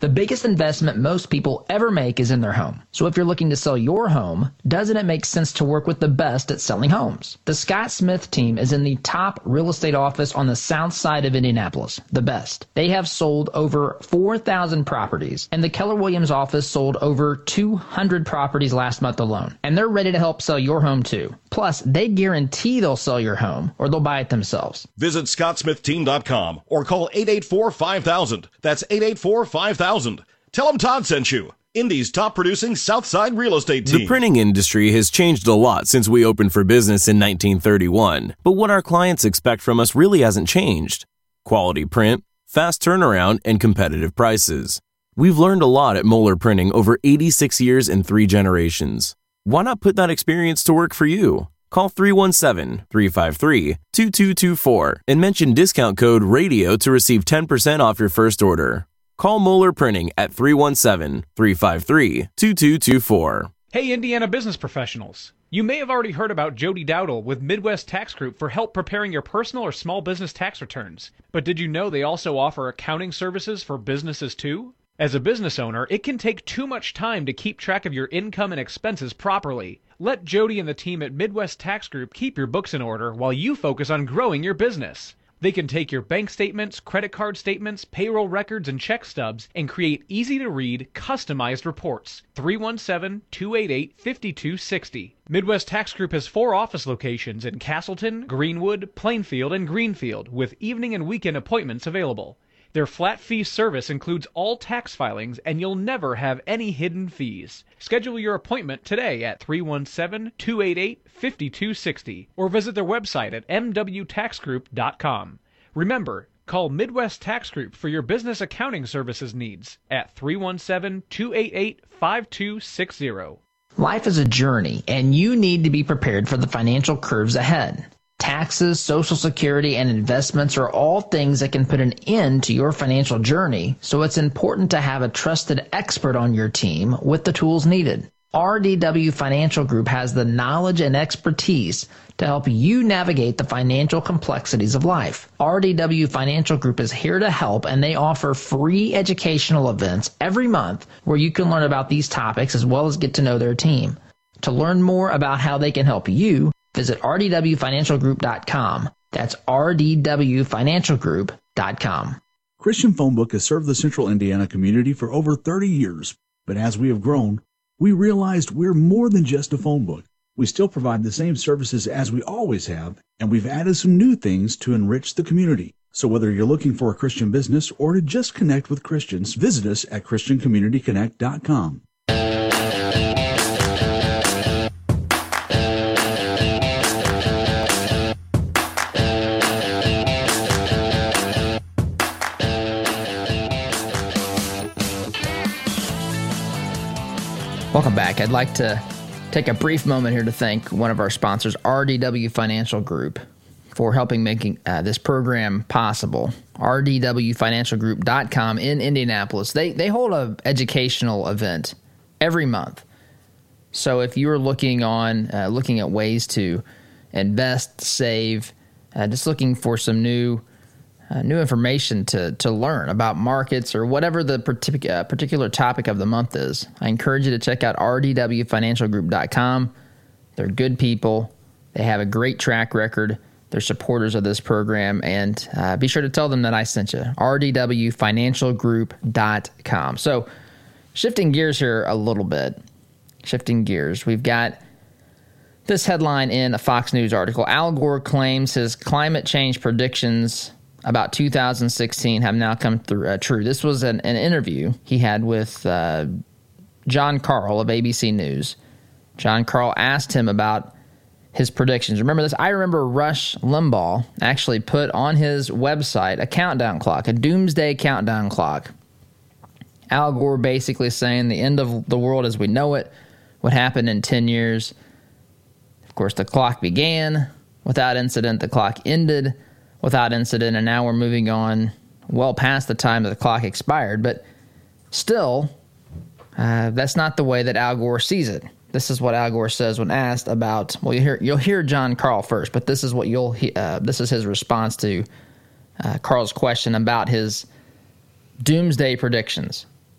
The biggest investment most people ever make is in their home. So if you're looking to sell your home, doesn't it make sense to work with the best at selling homes? The Scott Smith team is in the top real estate office on the south side of Indianapolis, the best. They have sold over four thousand properties, and the Keller Williams office sold over two hundred properties last month alone. And they're ready to help sell your home too. Plus, they guarantee they'll sell your home or they'll buy it themselves. Visit scott smith team dot com or call eight eight four, five thousand. That's eight eight four, five thousand. Tell them Todd sent you. Indy's top producing Southside real estate team. The printing industry has changed a lot since we opened for business in nineteen thirty-one, but what our clients expect from us really hasn't changed. Quality print, fast turnaround, and competitive prices. We've learned a lot at Moeller Printing over eighty-six years and three generations. Why not put that experience to work for you? Call three one seven, three five three, two two two four and mention discount code RADIO to receive ten percent off your first order. Call Moeller Printing at three one seven, three five three, two two two four. Hey, Indiana business professionals. You may have already heard about Jody Dowdle with Midwest Tax Group for help preparing your personal or small business tax returns. But did you know they also offer accounting services for businesses too? As a business owner, it can take too much time to keep track of your income and expenses properly. Let Jody and the team at Midwest Tax Group keep your books in order while you focus on growing your business. They can take your bank statements, credit card statements, payroll records, and check stubs and create easy-to-read, customized reports. three one seven, two eight eight, five two six zero. Midwest Tax Group has four office locations in Castleton, Greenwood, Plainfield, and Greenfield, with evening and weekend appointments available. Their flat fee service includes all tax filings, and you'll never have any hidden fees. Schedule your appointment today at three one seven, two eight eight, five two six zero or visit their website at m w tax group dot com. Remember, call Midwest Tax Group for your business accounting services needs at three one seven, two eight eight, five two six zero. Life is a journey, and you need to be prepared for the financial curves ahead. Taxes, Social Security, and investments are all things that can put an end to your financial journey, so it's important to have a trusted expert on your team with the tools needed. R D W Financial Group has the knowledge and expertise to help you navigate the financial complexities of life. R D W Financial Group is here to help, and they offer free educational events every month where you can learn about these topics as well as get to know their team. To learn more about how they can help you, visit r d w financial group dot com. That's r d w financial group dot com. Christian Phone Book has served the Central Indiana community for over thirty years, but as we have grown, we realized we're more than just a phone book. We still provide the same services as we always have, and we've added some new things to enrich the community. So whether you're looking for a Christian business or to just connect with Christians, visit us at christian community connect dot com. Welcome back. I'd like to take a brief moment here to thank one of our sponsors, R D W Financial Group, for helping making uh, this program possible. r d w financial group dot com in Indianapolis. They they hold an educational event every month. So if you're looking on uh, looking at ways to invest, save, uh, just looking for some new Uh, new information to to learn about markets or whatever the partic- uh, particular topic of the month is, I encourage you to check out r d w financial group dot com. They're good people. They have a great track record. They're supporters of this program. And uh, be sure to tell them that I sent you. r d w financial group dot com. So shifting gears here a little bit. Shifting gears. We've got this headline in a Fox News article. Al Gore claims his climate change predictions about two thousand sixteen have now come through uh, true. This was an, an interview he had with uh, John Karl of A B C News. John Karl asked him about his predictions. Remember this? I remember Rush Limbaugh actually put on his website a countdown clock, a doomsday countdown clock. Al Gore basically saying the end of the world as we know it would happen in ten years. Of course, the clock began without incident. The clock ended without incident, and now we're moving on well past the time that the clock expired. But still, uh, that's not the way that Al Gore sees it. This is what Al Gore says when asked about. Well, you hear you'll hear John Karl first, but this is what you'll. Uh, this is his response to uh, Karl's question about his doomsday predictions.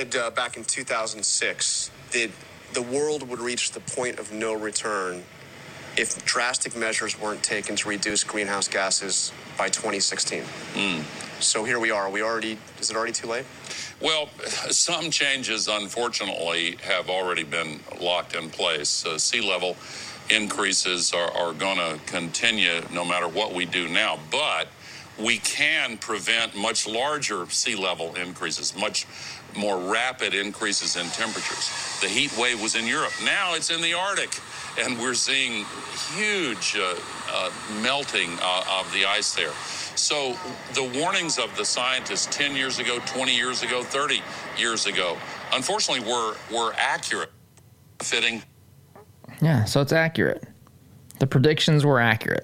Uh, back in two thousand six, the, the world would reach the point of no return if drastic measures weren't taken to reduce greenhouse gases by twenty sixteen. Mm. So here we are. Are we already, is it already too late? Well, some changes, unfortunately, have already been locked in place. Uh, sea level increases are, are going to continue no matter what we do now. But we can prevent much larger sea level increases, much more rapid increases in temperatures. The heat wave was in Europe. Now it's in the Arctic, and we're seeing huge uh, uh, melting uh, of the ice there. So the warnings of the scientists ten years ago, twenty years ago, thirty years ago, unfortunately, were, were accurate. Fitting. Yeah, so it's accurate. The predictions were accurate.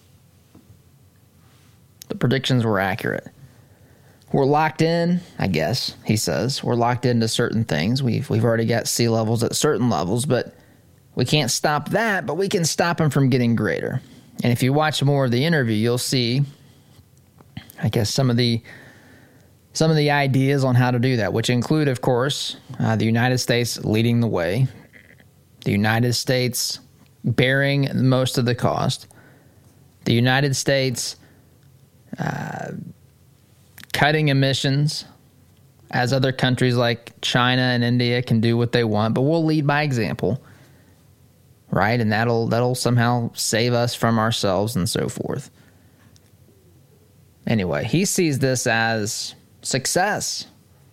The predictions were accurate. We're locked in, I guess, he says. We're locked into certain things. We've we've already got sea levels at certain levels, but we can't stop that, but we can stop them from getting greater. And if you watch more of the interview, you'll see, I guess, some of the some of the ideas on how to do that, which include, of course, uh, the United States leading the way, the United States bearing most of the cost, the United States uh, cutting emissions as other countries like China and India can do what they want, but we'll lead by example, right? And that'll that'll somehow save us from ourselves and so forth. Anyway, he sees this as success.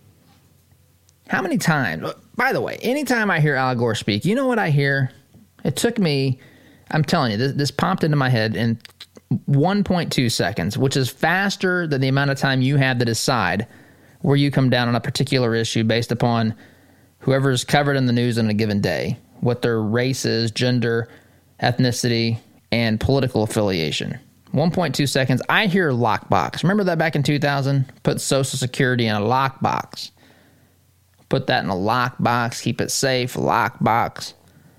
How many times? By the way, anytime I hear Al Gore speak, you know what I hear? It took me, I'm telling you, this, this popped into my head in one point two seconds, which is faster than the amount of time you have to decide where you come down on a particular issue based upon whoever is covered in the news on a given day, what their race is, gender, ethnicity, and political affiliation. one point two seconds. I hear lockbox. Remember that back in two thousand? Put Social Security in a lockbox. Put that in a lockbox. Keep it safe. Lockbox.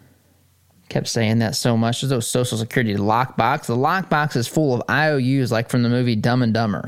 Kept saying that so much. There's those Social Security lockbox. The lockbox is full of I O Us like from the movie Dumb and Dumber.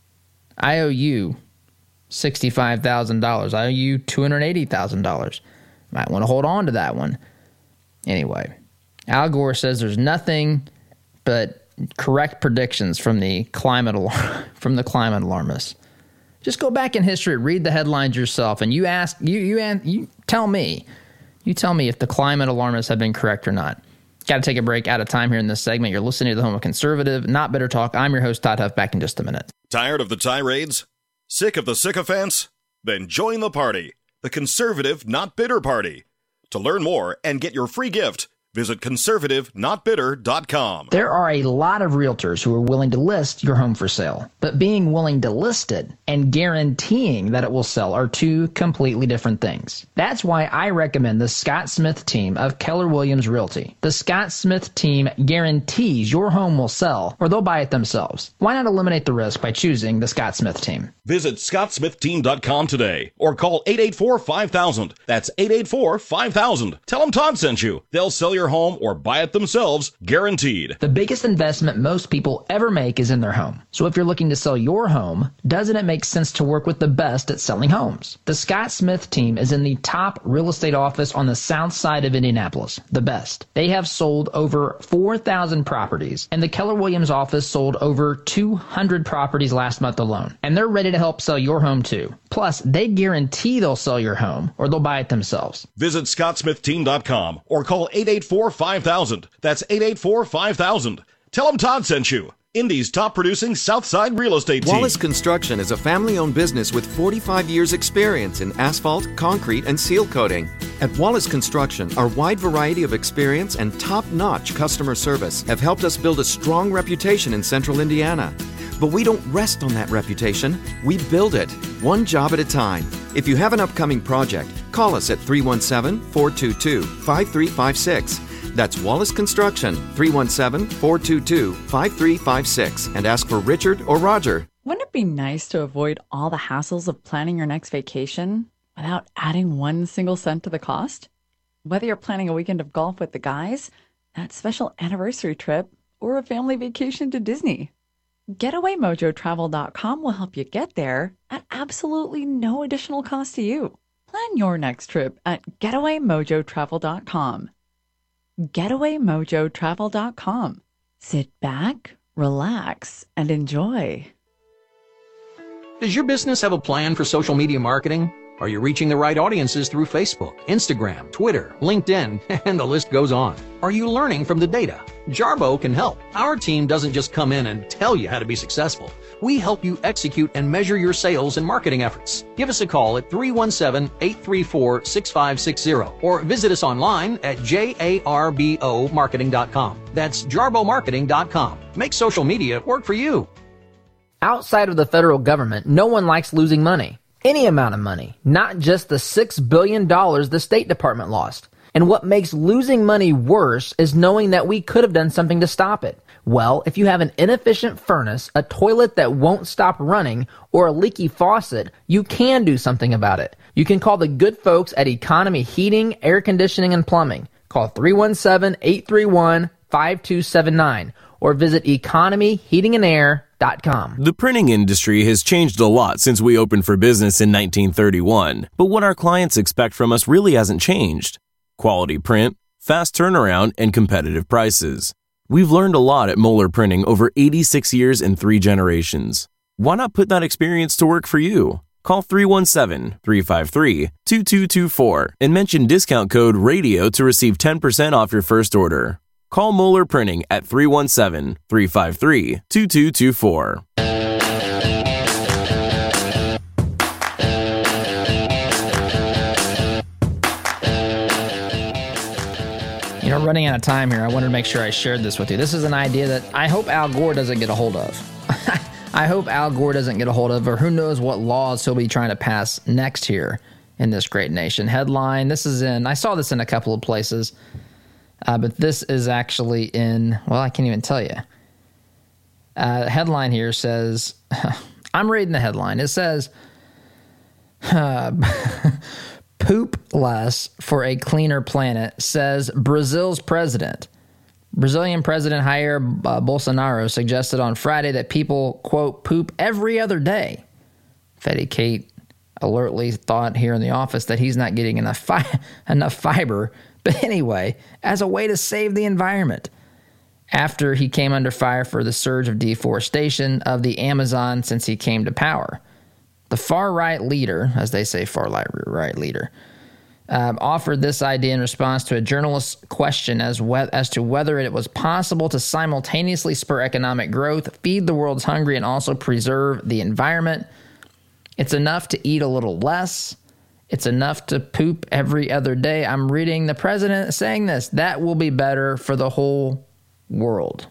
I owe you sixty-five thousand dollars. I owe you two hundred eighty thousand dollars. Might want to hold on to that one. Anyway, Al Gore says there's nothing but correct predictions from the climate al- from the climate alarmists. Just go back in history, read the headlines yourself, and you ask you you you tell me. You tell me if the climate alarmists have been correct or not. Got to take a break, out of time here in this segment. You're listening to the Home of Conservative, Not Bitter Talk. I'm your host, Todd Huff. Back in just a minute. Tired of the tirades? Sick of the sycophants? Then join the party, the Conservative Not Bitter Party. To learn more and get your free gift, visit conservative not bitter dot com. There are a lot of realtors who are willing to list your home for sale, but being willing to list it and guaranteeing that it will sell are two completely different things. That's why I recommend the Scott Smith team of Keller Williams Realty. The Scott Smith team guarantees your home will sell or they'll buy it themselves. Why not eliminate the risk by choosing the Scott Smith team? Visit scott smith team dot com today or call eight eight four, five thousand. That's eight eight four, five thousand. Tell them Todd sent you. They'll sell your home or buy it themselves, guaranteed. The biggest investment most people ever make is in their home. So if you're looking to sell your home, doesn't it make sense to work with the best at selling homes? The Scott Smith team is in the top real estate office on the south side of Indianapolis, the best. They have sold over four thousand properties, and the Keller Williams office sold over two hundred properties last month alone. And they're ready to help sell your home too. Plus, they guarantee they'll sell your home or they'll buy it themselves. Visit scott smith team dot com or call eight eight four, five thousand. That's eight eight four, five thousand. Tell them Todd sent you. Indy's top producing Southside real estate team. Wallace Construction is a family-owned business with forty-five years experience in asphalt, concrete, and seal coating. At Wallace Construction, our wide variety of experience and top-notch customer service have helped us build a strong reputation in central Indiana. But we don't rest on that reputation. We build it, one job at a time. If you have an upcoming project, call us at three one seven, four two two, five three five six. That's Wallace Construction, three one seven, four two two, five three five six, and ask for Richard or Roger. Wouldn't it be nice to avoid all the hassles of planning your next vacation without adding one single cent to the cost? Whether you're planning a weekend of golf with the guys, that special anniversary trip, or a family vacation to Disney, Getaway Mojo Travel dot com will help you get there at absolutely no additional cost to you. Plan your next trip at getaway mojo travel dot com. getaway mojo travel dot com. Sit back, relax, and enjoy. Does your business have a plan for social media marketing? Are you reaching the right audiences through Facebook, Instagram, Twitter, LinkedIn, and the list goes on? Are you learning from the data? Jarbo can help. Our team doesn't just come in and tell you how to be successful. We help you execute and measure your sales and marketing efforts. Give us a call at three one seven, eight three four, six five six zero or visit us online at jarbo marketing dot com. That's jarbo marketing dot com. Make social media work for you. Outside of the federal government, no one likes losing money. Any amount of money, not just the six billion dollars the State Department lost. And what makes losing money worse is knowing that we could have done something to stop it. Well, if you have an inefficient furnace, a toilet that won't stop running, or a leaky faucet, you can do something about it. You can call the good folks at Economy Heating, Air Conditioning, and Plumbing. Call three one seven, eight three one, five two seven nine or visit economy heating and air dot com. The printing industry has changed a lot since we opened for business in nineteen thirty-one, but what our clients expect from us really hasn't changed. Quality print, fast turnaround, and competitive prices. We've learned a lot at Moeller Printing over eighty-six years and three generations. Why not put that experience to work for you? Call three one seven, three five three, two two two four and mention discount code RADIO to receive ten percent off your first order. Call Moeller Printing at three one seven, three five three, two two two four. You know, running out of time here, I wanted to make sure I shared this with you. This is an idea that I hope Al Gore doesn't get a hold of. I hope Al Gore doesn't get a hold of, or who knows what laws he'll be trying to pass next here in this great nation. Headline, this is in, I saw this in a couple of places. Uh, but this is actually in, well, I can't even tell you. Uh, headline here says, I'm reading the headline. It says, uh, poop less for a cleaner planet, says Brazil's president. Brazilian President Jair uh, Bolsonaro suggested on Friday that people, quote, poop every other day. Fetty Kate alertly thought here in the office that he's not getting enough fi- enough fiber. But anyway, as a way to save the environment, after he came under fire for the surge of deforestation of the Amazon since he came to power. The far-right leader, as they say far-right leader, uh, offered this idea in response to a journalist's question as, we- as to whether it was possible to simultaneously spur economic growth, feed the world's hungry, and also preserve the environment. It's enough to eat a little less. It's enough to poop every other day. I'm reading the president saying this. That will be better for the whole world.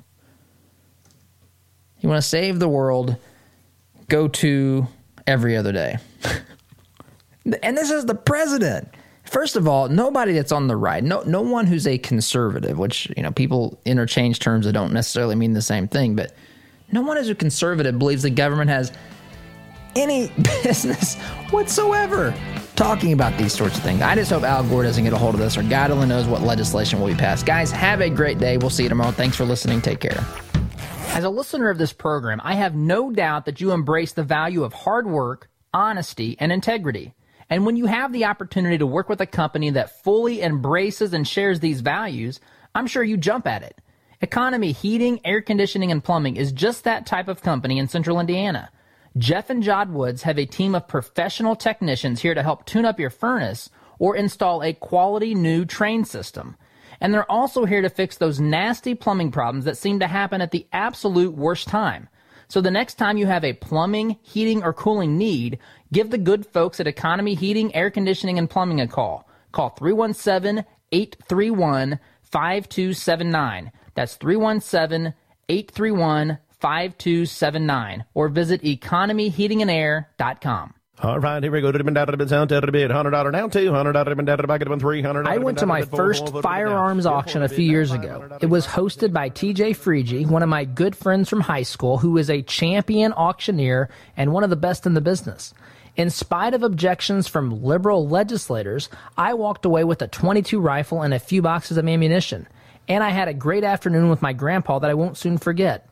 You want to save the world, go to every other day. And this is the president. First of all, nobody that's on the right, no no one who's a conservative, which, you know, people interchange terms that don't necessarily mean the same thing, but no one who's a conservative believes the government has any business whatsoever talking about these sorts of things. I just hope Al Gore doesn't get a hold of this, or God only knows what legislation will be passed. Guys, have a great day. We'll see you tomorrow. Thanks for listening. Take care. As a listener of this program, I have no doubt that you embrace the value of hard work, honesty, and integrity. And when you have the opportunity to work with a company that fully embraces and shares these values, I'm sure you jump at it. Economy Heating, Air Conditioning, and Plumbing is just that type of company in Central Indiana. Jeff and Jod Woods have a team of professional technicians here to help tune up your furnace or install a quality new train system. And they're also here to fix those nasty plumbing problems that seem to happen at the absolute worst time. So the next time you have a plumbing, heating, or cooling need, give the good folks at Economy Heating, Air Conditioning, and Plumbing a call. Call three one seven, eight three one, five two seven nine. That's three one seven, eight three one, five two seven nine or visit economy heating and air dot com. All right, here we go. To the down, sound to the bid. one hundred dollars down, two hundred dollars back at three hundred dollars. I went to my first firearms auction a few years ago. It was hosted by T J Freegee, one of my good friends from high school, who is a champion auctioneer and one of the best in the business. In spite of objections from liberal legislators, I walked away with a twenty-two rifle and a few boxes of ammunition. And I had a great afternoon with my grandpa that I won't soon forget.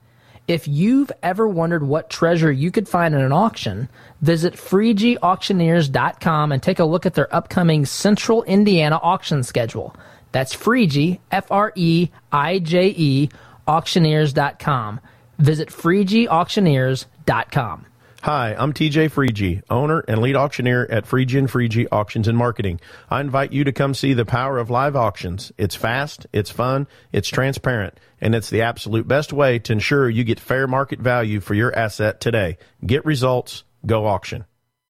If you've ever wondered what treasure you could find in an auction, visit Freegee Auctioneers dot com and take a look at their upcoming Central Indiana auction schedule. That's Freegee, F R E I J E, Auctioneers dot com. Visit Freegee Auctioneers dot com. Hi, I'm T J Freegee, owner and lead auctioneer at Freegee and Freegee Auctions and Marketing. I invite you to come see the power of live auctions. It's fast, it's fun, it's transparent, and it's the absolute best way to ensure you get fair market value for your asset today. Get results, go auction.